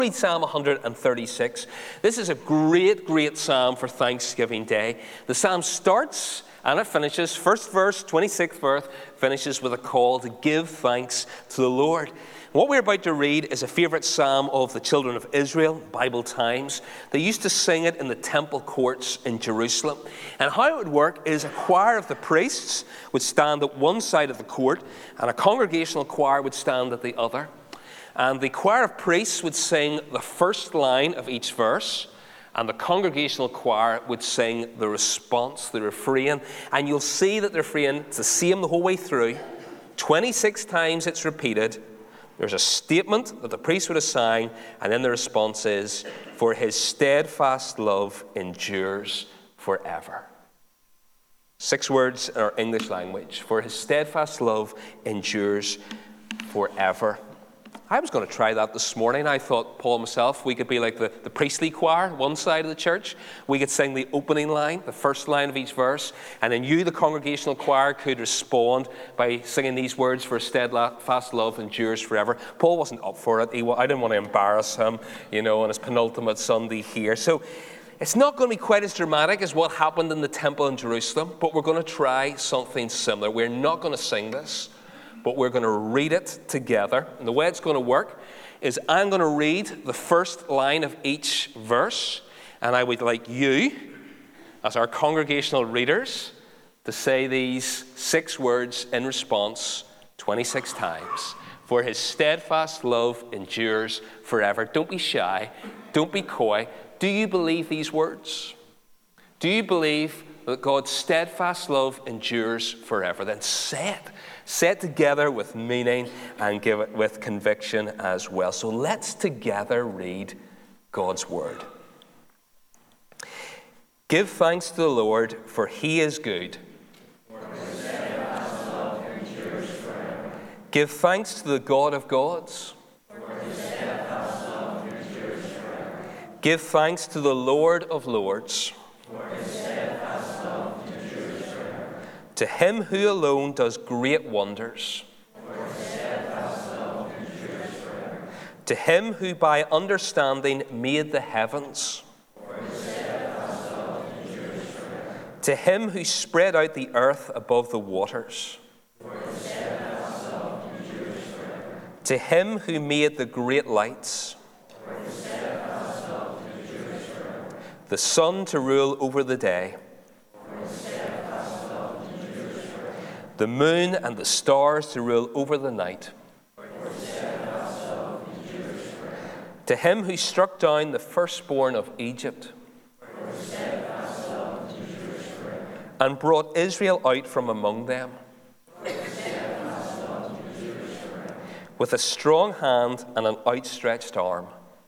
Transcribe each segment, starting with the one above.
Read Psalm 136. This is a great, great psalm for Thanksgiving Day. The psalm starts and it finishes, first verse, 26th verse, finishes with a call to give thanks to the Lord. What we're about to read is a favorite psalm of the children of Israel, Bible times. They used to sing it in the temple courts in Jerusalem. And how it would work is a choir of the priests would stand at one side of the court and a congregational choir would stand at the other. And the choir of priests would sing the first line of each verse, and the congregational choir would sing the response, the refrain. And you'll see that the refrain is the same the whole way through. 26 times it's repeated. There's a statement that the priest would have sang, and then the response is, "For his steadfast love endures forever." 6 words in our English language. For his steadfast love endures forever. I was going to try that this morning. I thought, Paul and myself, we could be like the priestly choir, one side of the church. We could sing the opening line, the first line of each verse. And then you, the congregational choir, could respond by singing these words, "For steadfast love endures forever." Paul wasn't up for it. I didn't want to embarrass him, on his penultimate Sunday here. So it's not going to be quite as dramatic as what happened in the temple in Jerusalem, but we're going to try something similar. We're not going to sing this, but we're going to read it together. And the way it's going to work is I'm going to read the first line of each verse, and I would like you, as our congregational readers, to say these 6 words in response 26 times. For his steadfast love endures forever. Don't be shy. Don't be coy. Do you believe these words? Do you believe that God's steadfast love endures forever? Then say it. Say it together with meaning and give it with conviction as well. So let's together read God's word. Give thanks to the Lord, for he is good. Give thanks to the God of gods. Give thanks to the Lord of lords. To him who alone does great wonders. To him who by understanding made the heavens. To him who spread out the earth above the waters. To him who made the great lights. The sun to rule over the day. The moon and the stars to rule over the night. To him who struck down the firstborn of Egypt and brought Israel out from among them with a strong hand and an outstretched arm.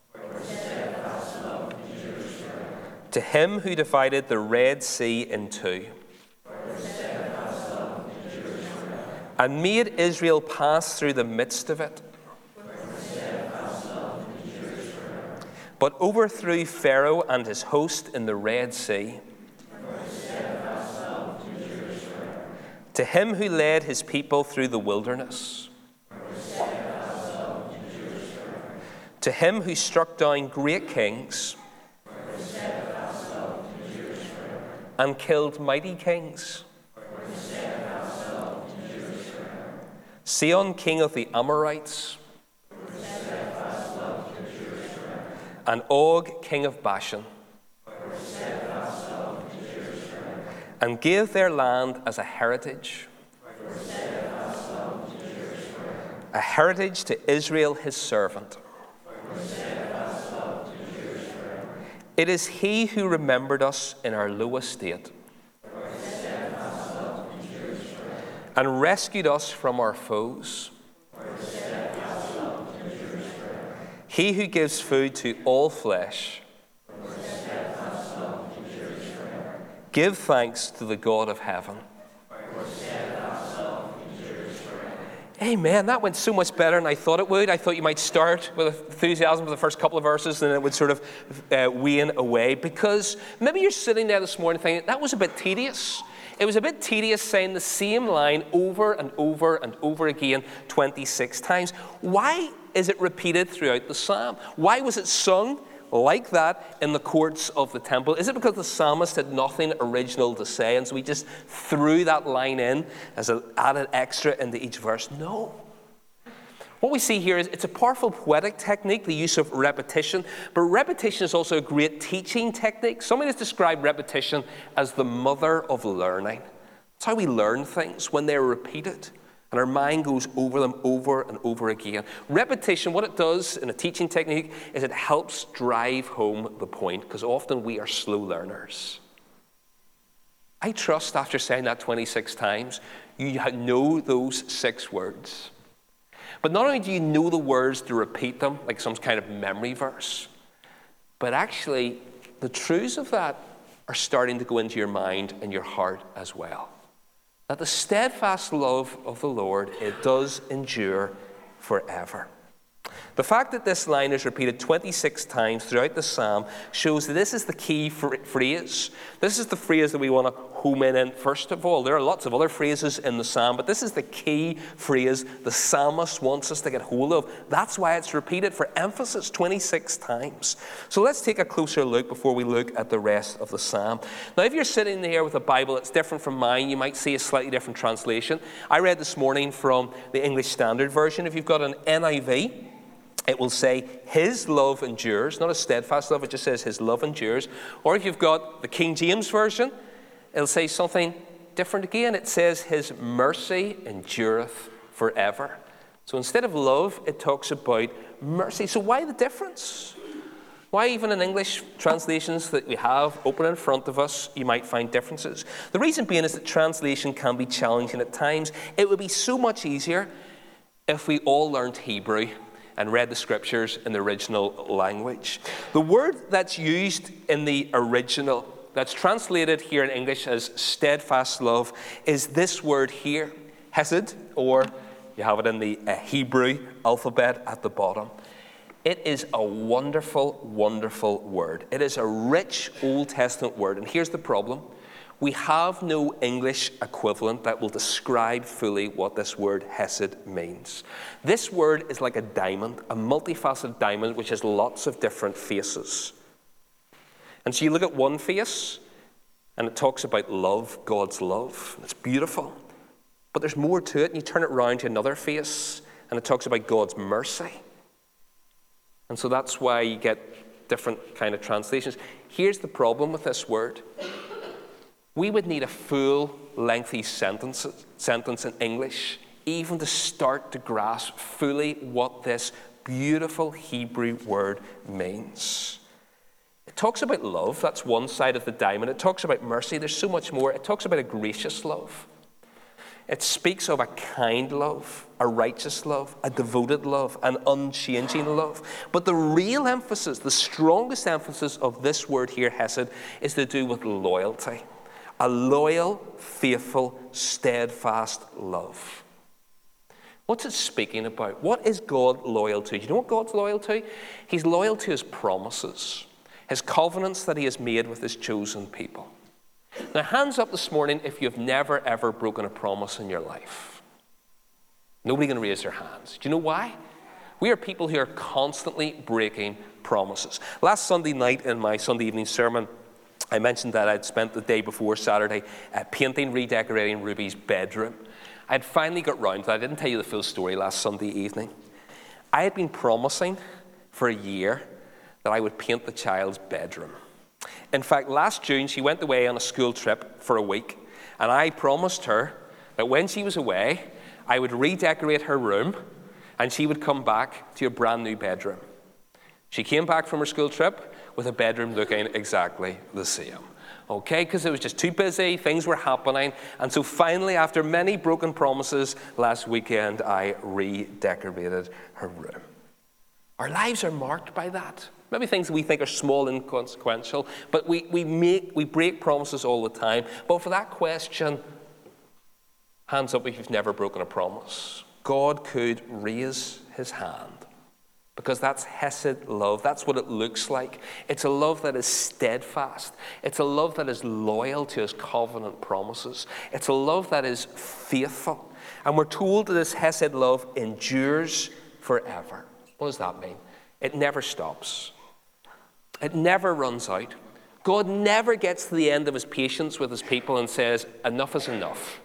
To him who divided the Red Sea in two and made Israel pass through the midst of it, but overthrew Pharaoh and his host in the Red Sea. To him who led his people through the wilderness. To him who struck down great kings and killed mighty kings. Sihon, king of the Amorites, and Og, king of Bashan, and gave their land as a heritage to Israel his servant. It is he who remembered us in our low estate and rescued us from our foes. He who gives food to all flesh. Give thanks to the God of heaven. Amen. That went so much better than I thought it would. I thought you might start with enthusiasm for the first couple of verses and then it would sort of wane away, because maybe you're sitting there this morning thinking, that was a bit tedious. It was a bit tedious saying the same line over and over and over again 26 times. Why is it repeated throughout the psalm? Why was it sung like that in the courts of the temple? Is it because the psalmist had nothing original to say, and so he just threw that line in as an added extra into each verse? No. What we see here is it's a powerful poetic technique, the use of repetition, but repetition is also a great teaching technique. Somebody has described repetition as the mother of learning. It's how we learn things, when they're repeated, and our mind goes over them over and over again. Repetition, what it does in a teaching technique is it helps drive home the point, because often we are slow learners. I trust after saying that 26 times, you know those 6 words. But not only do you know the words to repeat them, like some kind of memory verse, but actually the truths of that are starting to go into your mind and your heart as well. That the steadfast love of the Lord, it does endure forever. The fact that this line is repeated 26 times throughout the psalm shows that this is the key phrase. This is the phrase that we want to home in first of all. There are lots of other phrases in the psalm, but this is the key phrase the psalmist wants us to get hold of. That's why it's repeated for emphasis 26 times. So let's take a closer look before we look at the rest of the psalm. Now, if you're sitting there with a Bible that's different from mine, you might see a slightly different translation. I read this morning from the English Standard Version. If you've got an NIV, it will say, his love endures, not a steadfast love, it just says his love endures. Or if you've got the King James Version, it'll say something different again. It says his mercy endureth forever. So instead of love, it talks about mercy. So why the difference? Why even in English translations that we have open in front of us, you might find differences? The reason being is that translation can be challenging at times. It would be so much easier if we all learned Hebrew and read the scriptures in the original language. The word that's used in the original, that's translated here in English as steadfast love, is this word here, hesed, or you have it in the Hebrew alphabet at the bottom. It is a wonderful, wonderful word. It is a rich Old Testament word, and here's the problem. We have no English equivalent that will describe fully what this word hesed means. This word is like a diamond, a multifaceted diamond which has lots of different faces. And so you look at one face, and it talks about love, God's love. It's beautiful. But there's more to it, and you turn it around to another face, and it talks about God's mercy. And so that's why you get different kind of translations. Here's the problem with this word. We would need a full, lengthy sentence in English even to start to grasp fully what this beautiful Hebrew word means. It talks about love. That's one side of the diamond. It talks about mercy. There's so much more. It talks about a gracious love. It speaks of a kind love, a righteous love, a devoted love, an unchanging love. But the real emphasis, the strongest emphasis of this word here, hesed, is to do with loyalty. A loyal, faithful, steadfast love. What's it speaking about? What is God loyal to? Do you know what God's loyal to? He's loyal to his promises, his covenants that he has made with his chosen people. Now, hands up this morning if you've never, ever broken a promise in your life. Nobody can raise their hands. Do you know why? We are people who are constantly breaking promises. Last Sunday night in my Sunday evening sermon, I mentioned that I'd spent the day before Saturday painting, redecorating Ruby's bedroom. I'd finally got round to that. I didn't tell you the full story last Sunday evening. I had been promising for a year that I would paint the child's bedroom. In fact, last June, she went away on a school trip for a week, and I promised her that when she was away, I would redecorate her room, and she would come back to a brand new bedroom. She came back from her school trip with a bedroom looking exactly the same. Okay, because it was just too busy, things were happening, and so finally, after many broken promises, last weekend, I redecorated her room. Our lives are marked by that. Maybe things we think are small and inconsequential, but we break promises all the time. But for that question, hands up if you've never broken a promise. God could raise his hand, because that's hesed love. That's what it looks like. It's a love that is steadfast. It's a love that is loyal to his covenant promises. It's a love that is faithful. And we're told that this hesed love endures forever. What does that mean? It never stops. It never runs out. God never gets to the end of his patience with his people and says, enough is enough.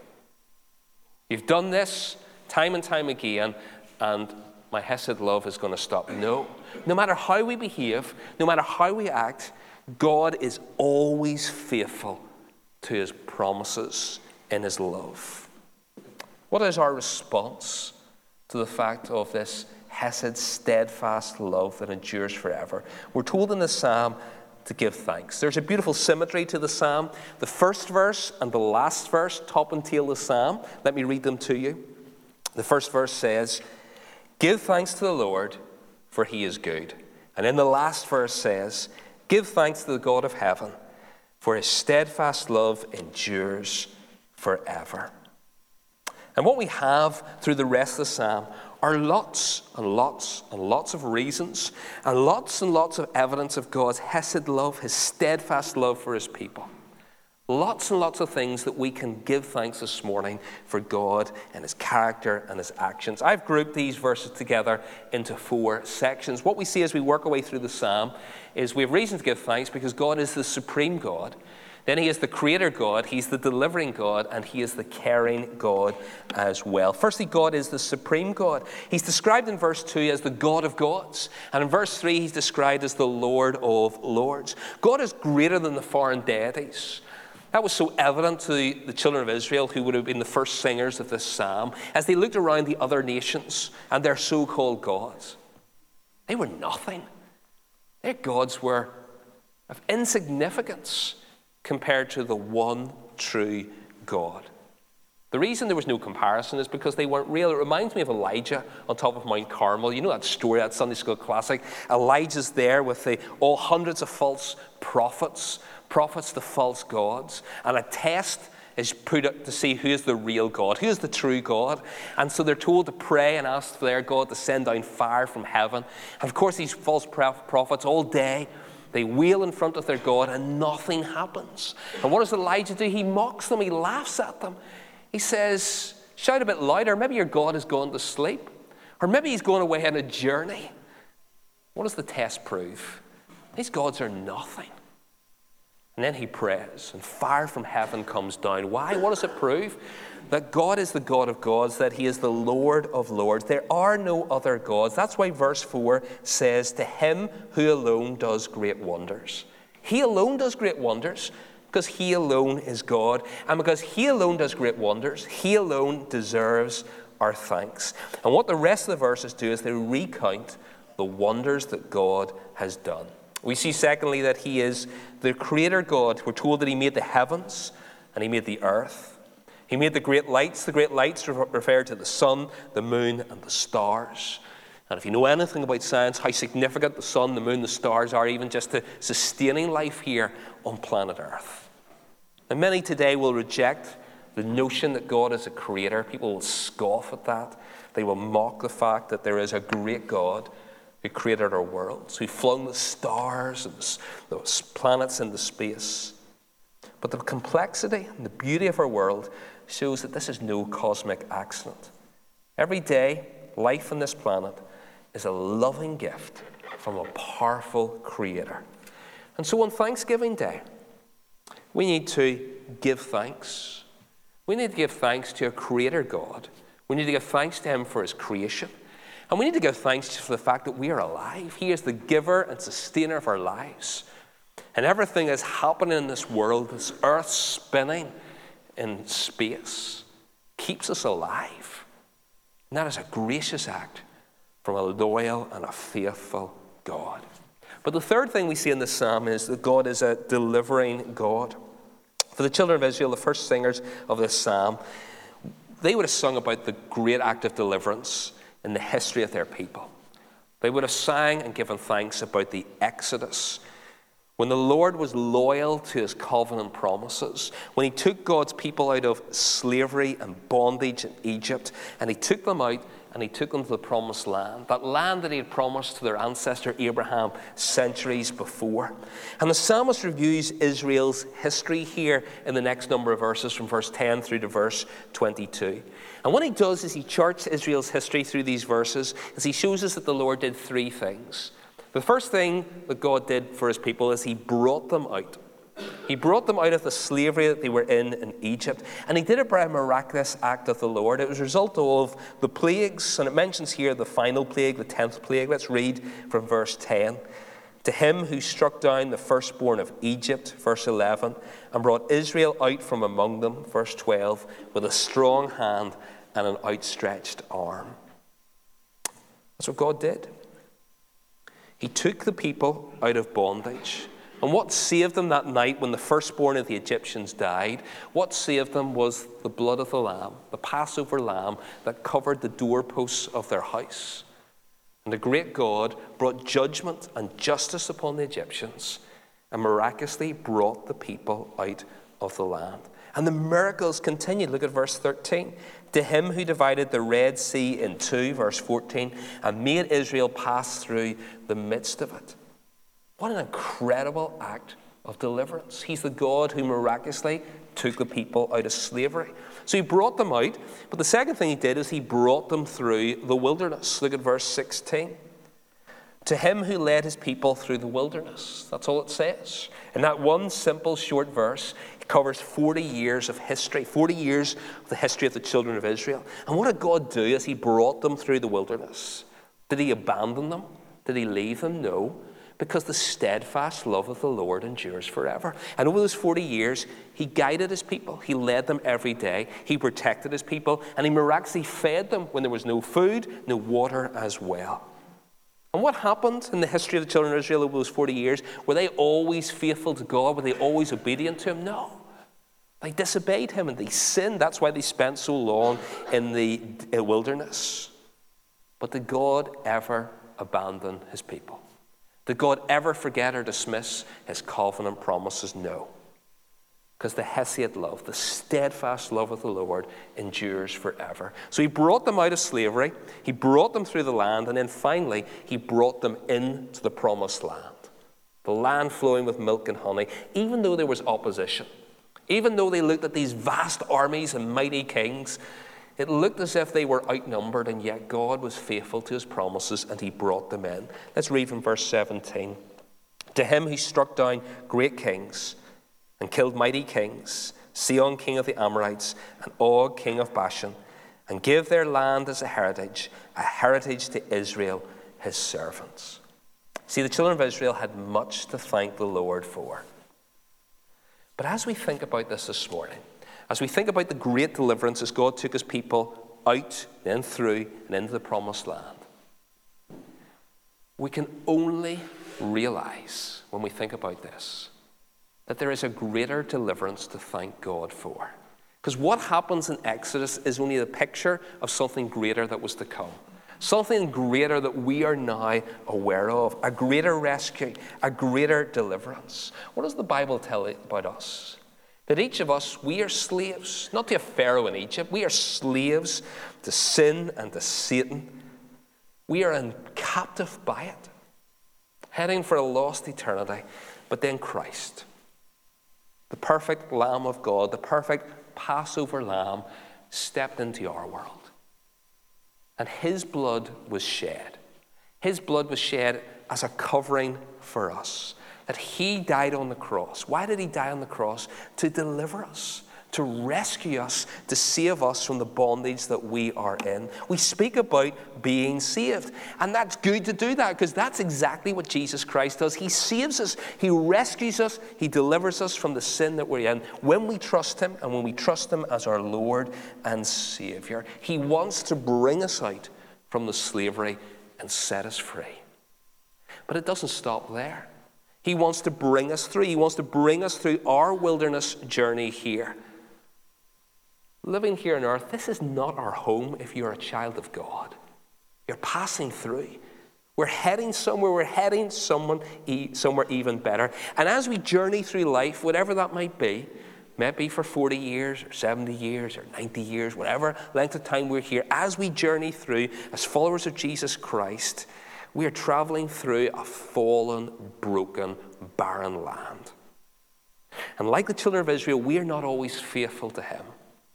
You've done this time and time again, and my hesed love is going to stop. No. No matter how we behave, no matter how we act, God is always faithful to his promises in his love. What is our response to the fact of this hesed, steadfast love that endures forever? We're told in the psalm to give thanks. There's a beautiful symmetry to the psalm. The first verse and the last verse top and tail the psalm. Let me read them to you. The first verse says, give thanks to the Lord, for he is good. And in the last verse says, give thanks to the God of heaven, for his steadfast love endures forever. And what we have through the rest of the psalm are lots and lots and lots of reasons and lots of evidence of God's hesed love, his steadfast love for his people. Lots and lots of things that we can give thanks this morning for God and his character and his actions. I've grouped these verses together into 4 sections. What we see as we work our way through the psalm is we have reason to give thanks because God is the supreme God. Then he is the creator God, he's the delivering God, and he is the caring God as well. Firstly, God is the supreme God. He's described in verse 2 as the God of gods. And in verse 3, he's described as the Lord of lords. God is greater than the foreign deities. That was so evident to the children of Israel, who would have been the first singers of this psalm, as they looked around the other nations and their so-called gods. They were nothing. Their gods were of insignificance compared to the one true God. The reason there was no comparison is because they weren't real. It reminds me of Elijah on top of Mount Carmel. You know that story, that Sunday school classic. Elijah's there with all hundreds of false prophets to false gods. And a test is put up to see who is the real God, who is the true God. And so they're told to pray and ask for their God to send down fire from heaven. And of course, these false prophets all day, they wail in front of their God and nothing happens. And what does Elijah do? He mocks them. He laughs at them. He says, shout a bit louder. Maybe your God has gone to sleep. Or maybe he's going away on a journey. What does the test prove? These gods are nothing. And then he prays, and fire from heaven comes down. Why? What does it prove? That God is the God of gods, that he is the Lord of lords. There are no other gods. That's why verse 4 says, to him who alone does great wonders. He alone does great wonders because he alone is God. And because he alone does great wonders, he alone deserves our thanks. And what the rest of the verses do is they recount the wonders that God has done. We see, secondly, that he is the creator God. We're told that he made the heavens and he made the earth. He made the great lights. The great lights refer to the sun, the moon, and the stars. And if you know anything about science, how significant the sun, the moon, the stars are, even just to sustaining life here on planet Earth. And many today will reject the notion that God is a creator. People will scoff at that. They will mock the fact that there is a great God who created our worlds, who flung the stars and those planets into space. But the complexity and the beauty of our world shows that this is no cosmic accident. Every day, life on this planet is a loving gift from a powerful creator. And so on Thanksgiving Day, we need to give thanks. We need to give thanks to a creator God. We need to give thanks to him for his creation. And we need to give thanks for the fact that we are alive. He is the giver and sustainer of our lives. And everything that's happening in this world, this earth spinning in space, keeps us alive. And that is a gracious act from a loyal and a faithful God. But the third thing we see in this psalm is that God is a delivering God. For the children of Israel, the first singers of this psalm, they would have sung about the great act of deliverance in the history of their people. They would have sang and given thanks about the Exodus, when the Lord was loyal to his covenant promises, when he took God's people out of slavery and bondage in Egypt, and he took them out and he took them to the promised land, that land that he had promised to their ancestor Abraham centuries before. And the psalmist reviews Israel's history here in the next number of verses, from verse 10 through to verse 22. And what he does is he charts Israel's history through these verses as he shows us that the Lord did three things. The first thing that God did for his people is he brought them out. He brought them out of the slavery that they were in Egypt. And he did it by a miraculous act of the Lord. It was a result of the plagues. And it mentions here the final plague, the 10th plague. Let's read from verse 10. To him who struck down the firstborn of Egypt, verse 11, and brought Israel out from among them, verse 12, with a strong hand and an outstretched arm. That's what God did. He took the people out of bondage. And what saved them that night when the firstborn of the Egyptians died, what saved them was the blood of the lamb, the Passover lamb that covered the doorposts of their house. And the great God brought judgment and justice upon the Egyptians and miraculously brought the people out of the land. And the miracles continued. Look at verse 13. To him who divided the Red Sea in two, verse 14, and made Israel pass through the midst of it. What an incredible act of deliverance. He's the God who miraculously took the people out of slavery. So he brought them out, but the second thing he did is he brought them through the wilderness. Look at verse 16. To him who led his people through the wilderness. That's all it says. In that one simple short verse, it covers 40 years of history, 40 years of the history of the children of Israel. And what did God do as he brought them through the wilderness? Did he abandon them? Did he leave them? No. Because the steadfast love of the Lord endures forever. And over those 40 years, he guided his people. He led them every day. He protected his people. And he miraculously fed them when there was no food, no water as well. And what happened in the history of the children of Israel over those 40 years? Were they always faithful to God? Were they always obedient to him? No. They disobeyed him and they sinned. That's why they spent so long in the wilderness. But did God ever abandon his people? Did God ever forget or dismiss his covenant promises? No. Because the hesed love, the steadfast love of the Lord endures forever. So he brought them out of slavery, he brought them through the land, and then finally he brought them into the promised land. The land flowing with milk and honey, even though there was opposition. Even though they looked at these vast armies and mighty kings, it looked as if they were outnumbered, and yet God was faithful to his promises and he brought them in. Let's read from verse 17. To him who struck down great kings and killed mighty kings, Sihon king of the Amorites and Og king of Bashan, and give their land as a heritage to Israel, his servants. See, the children of Israel had much to thank the Lord for. But as we think about this morning, as we think about the great deliverance as God took his people out, then through, and into the promised land, we can only realize when we think about this that there is a greater deliverance to thank God for. Because what happens in Exodus is only the picture of something greater that was to come. Something greater that we are now aware of. A greater rescue, a greater deliverance. What does the Bible tell about us? That each of us, we are slaves, not to a Pharaoh in Egypt. We are slaves to sin and to Satan. We are in captive by it, heading for a lost eternity. But then Christ, the perfect Lamb of God, the perfect Passover Lamb, stepped into our world. And his blood was shed. His blood was shed as a covering for us. That he died on the cross. Why did he die on the cross? To deliver us, to rescue us, to save us from the bondage that we are in. We speak about being saved. And that's good to do that, because that's exactly what Jesus Christ does. He saves us. He rescues us. He delivers us from the sin that we're in when we trust him, and when we trust him as our Lord and Savior. He wants to bring us out from the slavery and set us free. But it doesn't stop there. He wants to bring us through. He wants to bring us through our wilderness journey here. Living here on earth, this is not our home if you're a child of God. You're passing through. We're heading somewhere. We're heading somewhere even better. And as we journey through life, whatever that might be, maybe for 40 years or 70 years or 90 years, whatever length of time we're here, as we journey through as followers of Jesus Christ, we are traveling through a fallen, broken, barren land. And like the children of Israel, we are not always faithful to him.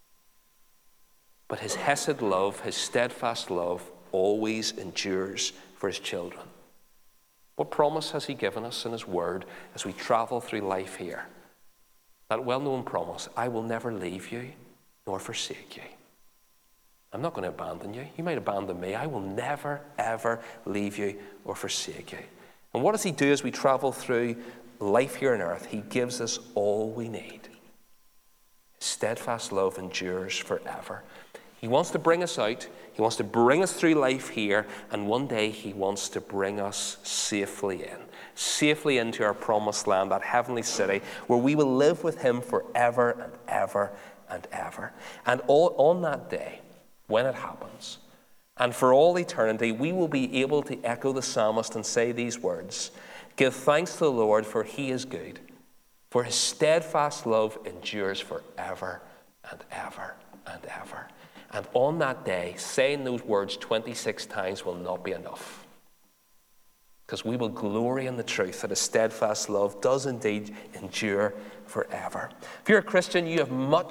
But his hesed love, his steadfast love, always endures for his children. What promise has he given us in his word as we travel through life here? That well-known promise, I will never leave you nor forsake you. I'm not going to abandon you. You might abandon me. I will never, ever leave you or forsake you. And what does he do as we travel through life here on earth? He gives us all we need. His steadfast love endures forever. He wants to bring us out. He wants to bring us through life here. And one day he wants to bring us safely into our promised land, that heavenly city, where we will live with him forever and ever and ever. And on that day, when it happens, and for all eternity, we will be able to echo the psalmist and say these words, give thanks to the Lord, for he is good, for his steadfast love endures forever and ever and ever. And on that day, saying those words 26 times will not be enough. Because we will glory in the truth that his steadfast love does indeed endure forever. If you're a Christian, you have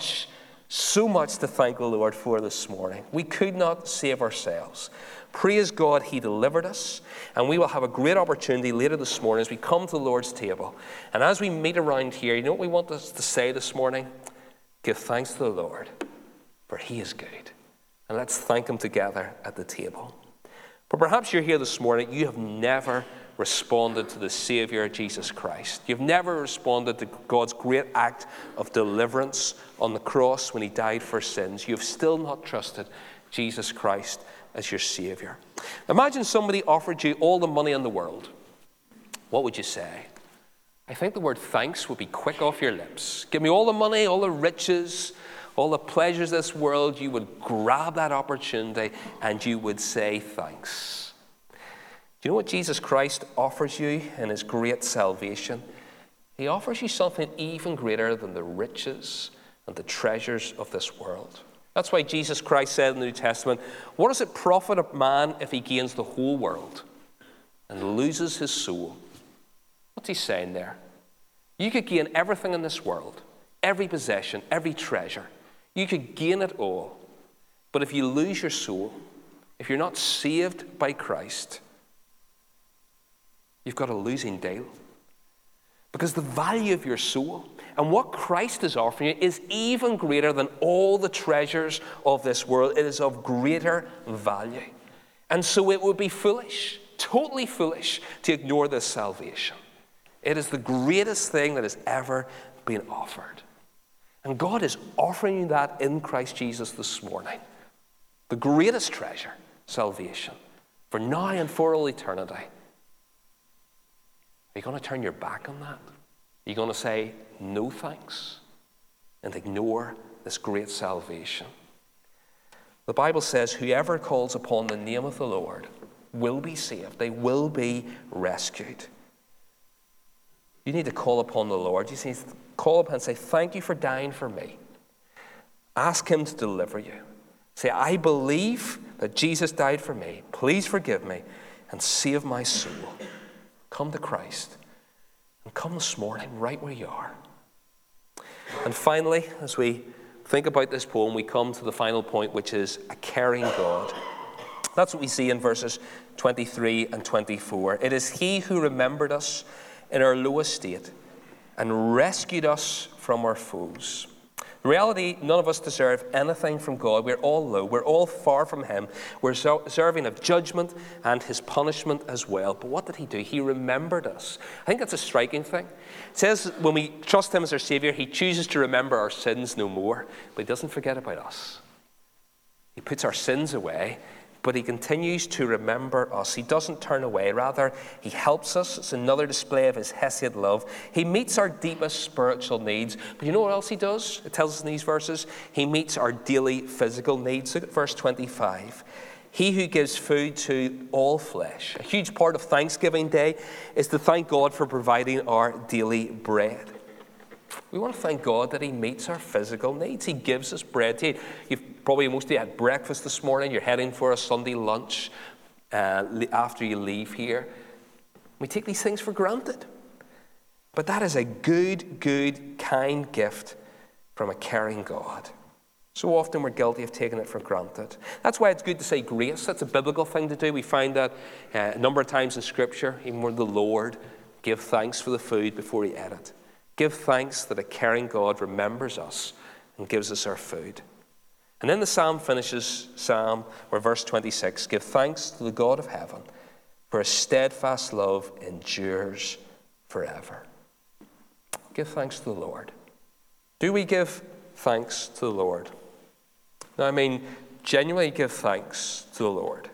so much to thank the Lord for this morning. We could not save ourselves. Praise God, he delivered us. And we will have a great opportunity later this morning as we come to the Lord's table. And as we meet around here, you know what we want us to say this morning? Give thanks to the Lord, for he is good. And let's thank him together at the table. But perhaps you're here this morning, you have never responded to the Savior, Jesus Christ. You've never responded to God's great act of deliverance on the cross when he died for sins. You've still not trusted Jesus Christ as your Savior. Imagine somebody offered you all the money in the world. What would you say? I think the word thanks would be quick off your lips. Give me all the money, all the riches, all the pleasures of this world. You would grab that opportunity and you would say thanks. Do you know what Jesus Christ offers you in his great salvation? He offers you something even greater than the riches and the treasures of this world. That's why Jesus Christ said in the New Testament, what does it profit a man if he gains the whole world and loses his soul? What's he saying there? You could gain everything in this world, every possession, every treasure. You could gain it all. But if you lose your soul, if you're not saved by Christ, you've got a losing deal. Because the value of your soul and what Christ is offering you is even greater than all the treasures of this world. It is of greater value. And so it would be foolish, totally foolish, to ignore this salvation. It is the greatest thing that has ever been offered. And God is offering you that in Christ Jesus this morning. The greatest treasure, salvation, for now and for all eternity. Are you going to turn your back on that? Are you going to say no thanks and ignore this great salvation? The Bible says whoever calls upon the name of the Lord will be saved. They will be rescued. You need to call upon the Lord. You need to call upon and say, thank you for dying for me. Ask him to deliver you. Say, I believe that Jesus died for me. Please forgive me and save my soul. Come to Christ. And come this morning right where you are. And finally, as we think about this poem, we come to the final point, which is a caring God. That's what we see in verses 23 and 24. It is he who remembered us in our low estate and rescued us from our foes. In reality, none of us deserve anything from God. We're all low. We're all far from him. We're deserving of judgment and his punishment as well. But what did he do? He remembered us. I think that's a striking thing. It says when we trust him as our Savior, he chooses to remember our sins no more. But he doesn't forget about us. He puts our sins away, but he continues to remember us. He doesn't turn away. Rather, he helps us. It's another display of his hesed love. He meets our deepest spiritual needs. But you know what else he does? It tells us in these verses. He meets our daily physical needs. Look at verse 25. He who gives food to all flesh. A huge part of Thanksgiving Day is to thank God for providing our daily bread. We want to thank God that he meets our physical needs. He gives us bread to eat. You've probably mostly had breakfast this morning. You're heading for a Sunday lunch after you leave here. We take these things for granted. But that is a good, kind gift from a caring God. So often we're guilty of taking it for granted. That's why it's good to say grace. That's a biblical thing to do. We find that a number of times in Scripture, even where the Lord gave thanks for the food before he ate it. Give thanks that a caring God remembers us and gives us our food. And then the psalm finishes, verse 26, give thanks to the God of heaven, for his steadfast love endures forever. Give thanks to the Lord. Do we give thanks to the Lord? Now, genuinely give thanks to the Lord.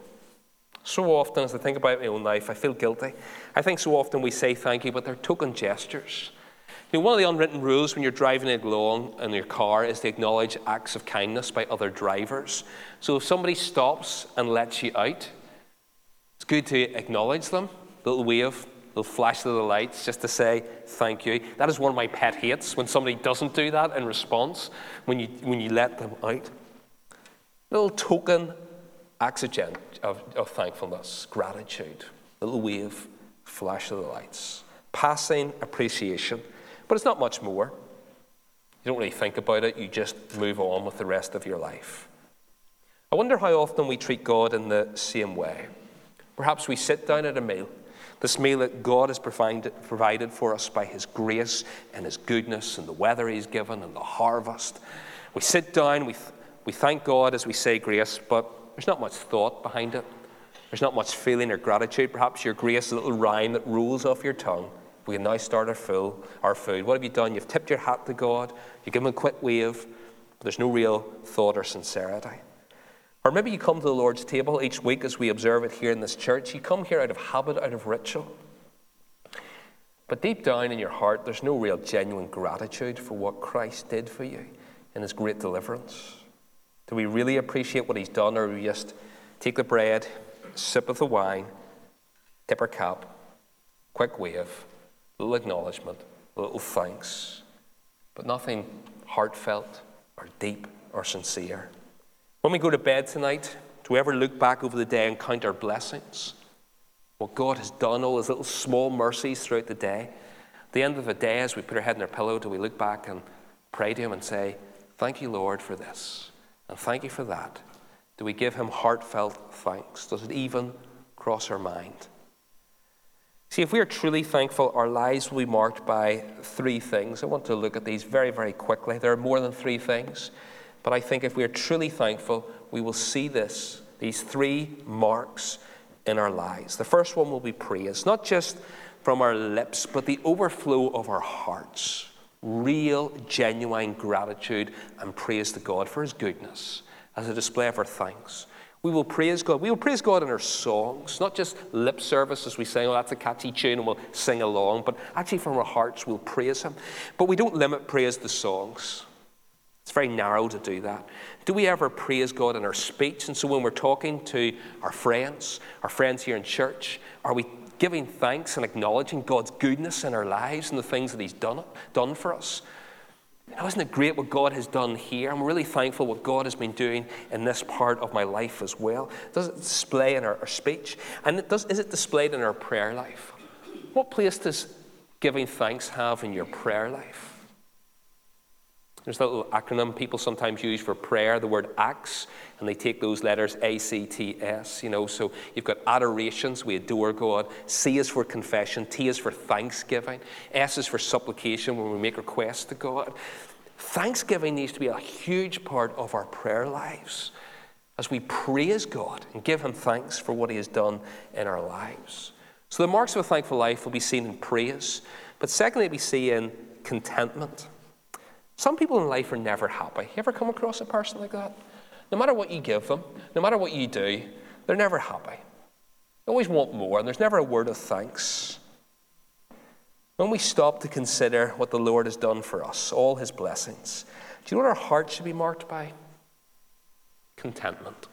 So often, as I think about my own life, I feel guilty. I think so often we say thank you, but they're token gestures. One of the unwritten rules when you're driving along in your car is to acknowledge acts of kindness by other drivers. So if somebody stops and lets you out, it's good to acknowledge them, a little wave, a little flash of the lights, just to say thank you. That is one of my pet hates, when somebody doesn't do that in response, when you let them out. Little token acts of thankfulness, gratitude, a little wave, flash of the lights, passing appreciation. But it's not much more. You don't really think about it. You just move on with the rest of your life. I wonder how often we treat God in the same way. Perhaps we sit down at a meal, this meal that God has provided for us by his grace and his goodness and the weather he's given and the harvest. We sit down, we thank God as we say grace, but there's not much thought behind it. There's not much feeling or gratitude. Perhaps your grace is a little rhyme that rolls off your tongue. We can now start our food. What have you done? You've tipped your hat to God. You give him a quick wave. But there's no real thought or sincerity. Or maybe you come to the Lord's table each week as we observe it here in this church. You come here out of habit, out of ritual. But deep down in your heart, there's no real genuine gratitude for what Christ did for you in his great deliverance. Do we really appreciate what he's done, or do we just take the bread, sip of the wine, tip our cap, quick wave, a little acknowledgement, a little thanks, but nothing heartfelt or deep or sincere? When we go to bed tonight, do we ever look back over the day and count our blessings? What God has done, all his little small mercies throughout the day. At the end of the day, as we put our head in our pillow, do we look back and pray to him and say, thank you, Lord, for this, and thank you for that? Do we give him heartfelt thanks? Does it even cross our mind? See, if we are truly thankful, our lives will be marked by three things. I want to look at these very, very quickly. There are more than three things. But I think if we are truly thankful, we will see these three marks in our lives. The first one will be praise, not just from our lips, but the overflow of our hearts. Real, genuine gratitude and praise to God for his goodness as a display of our thanks. We will praise God. We will praise God in our songs, not just lip service as we sing, oh, that's a catchy tune, and we'll sing along, but actually from our hearts we'll praise him. But we don't limit praise to songs. It's very narrow to do that. Do we ever praise God in our speech? And so when we're talking to our friends here in church, are we giving thanks and acknowledging God's goodness in our lives and the things that he's done for us? Isn't it great what God has done here? I'm really thankful what God has been doing in this part of my life as well. Does it display in our speech? And is it displayed in our prayer life? What place does giving thanks have in your prayer life? There's that little acronym people sometimes use for prayer, the word ACTS, and they take those letters ACTS, so you've got adorations, we adore God. C is for confession, T is for thanksgiving, S is for supplication, when we make requests to God. Thanksgiving needs to be a huge part of our prayer lives as we praise God and give him thanks for what he has done in our lives. So the marks of a thankful life will be seen in praise, but secondly, we see in contentment. Some people in life are never happy. You ever come across a person like that? No matter what you give them, no matter what you do, they're never happy. They always want more, and there's never a word of thanks. When we stop to consider what the Lord has done for us, all his blessings, do you know what our heart should be marked by? Contentment.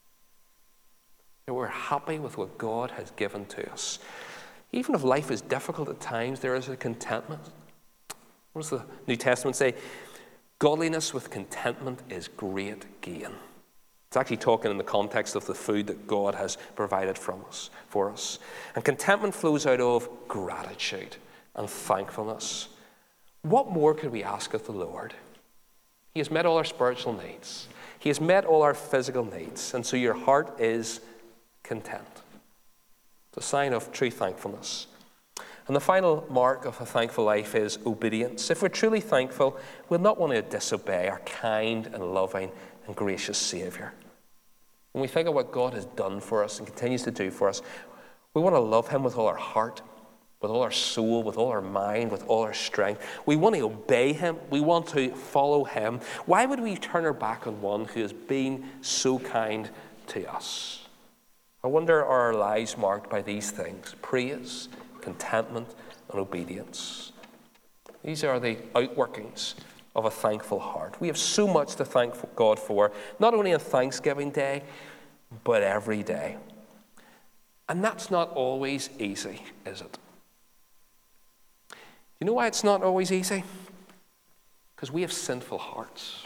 That we're happy with what God has given to us. Even if life is difficult at times, there is a contentment. What does the New Testament say? Godliness with contentment is great gain. It's actually talking in the context of the food that God has provided for us. And contentment flows out of gratitude and thankfulness. What more could we ask of the Lord? He has met all our spiritual needs. He has met all our physical needs. And so your heart is content. It's a sign of true thankfulness. And the final mark of a thankful life is obedience. If we're truly thankful, we'll not want to disobey our kind and loving and gracious Saviour. When we think of what God has done for us and continues to do for us, we want to love him with all our heart, with all our soul, with all our mind, with all our strength. We want to obey him. We want to follow him. Why would we turn our back on one who has been so kind to us? I wonder, are our lives marked by these things? Praise, contentment, and obedience. These are the outworkings of a thankful heart. We have so much to thank God for, not only on Thanksgiving Day, but every day. And that's not always easy, is it? You know why it's not always easy? Because we have sinful hearts.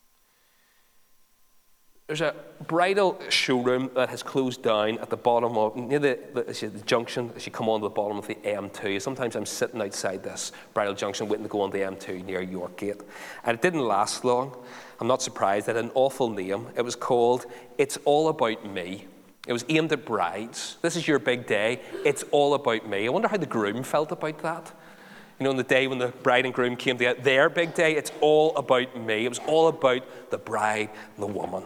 There's a bridal showroom that has closed down at the bottom of, near the junction, as you come onto the bottom of the M2. Sometimes I'm sitting outside this bridal junction waiting to go on the M2 near Yorkgate. And it didn't last long. I'm not surprised. It had an awful name. It was called It's All About Me. It was aimed at brides. This is your big day. It's all about me. I wonder how the groom felt about that. You know, on the day when the bride and groom came to their big day, it's all about me. It was all about the bride and the woman.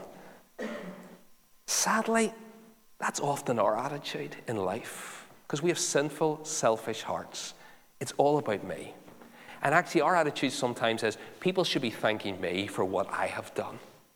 Sadly, that's often our attitude in life because we have sinful, selfish hearts. It's all about me. And actually, our attitude sometimes is people should be thanking me for what I have done.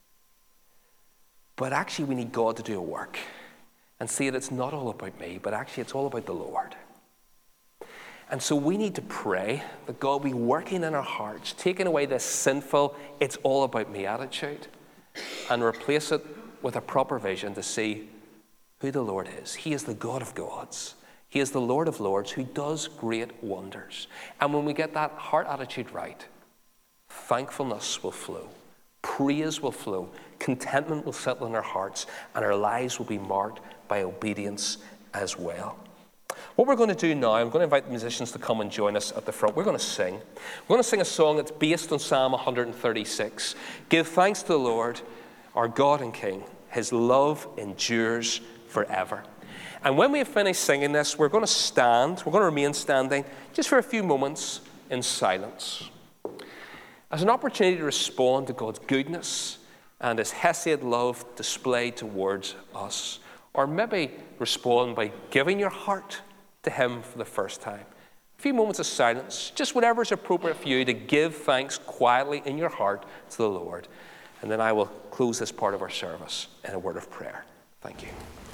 But actually, we need God to do a work and see that it's not all about me, but actually, it's all about the Lord. And so we need to pray that God be working in our hearts, taking away this sinful, it's all about me attitude, and replace it with a proper vision to see who the Lord is. He is the God of gods. He is the Lord of lords who does great wonders. And when we get that heart attitude right, thankfulness will flow, praise will flow, contentment will settle in our hearts, and our lives will be marked by obedience as well. What we're going to do now, I'm going to invite the musicians to come and join us at the front. We're going to sing. We're going to sing a song that's based on Psalm 136. Give thanks to the Lord, our God and King. His love endures forever. And when we have finished singing this, we're going to stand. We're going to remain standing just for a few moments in silence as an opportunity to respond to God's goodness and his hesed love displayed towards us. Or maybe respond by giving your heart to him for the first time. A few moments of silence, just whatever is appropriate for you to give thanks quietly in your heart to the Lord. And then I will close this part of our service in a word of prayer. Thank you.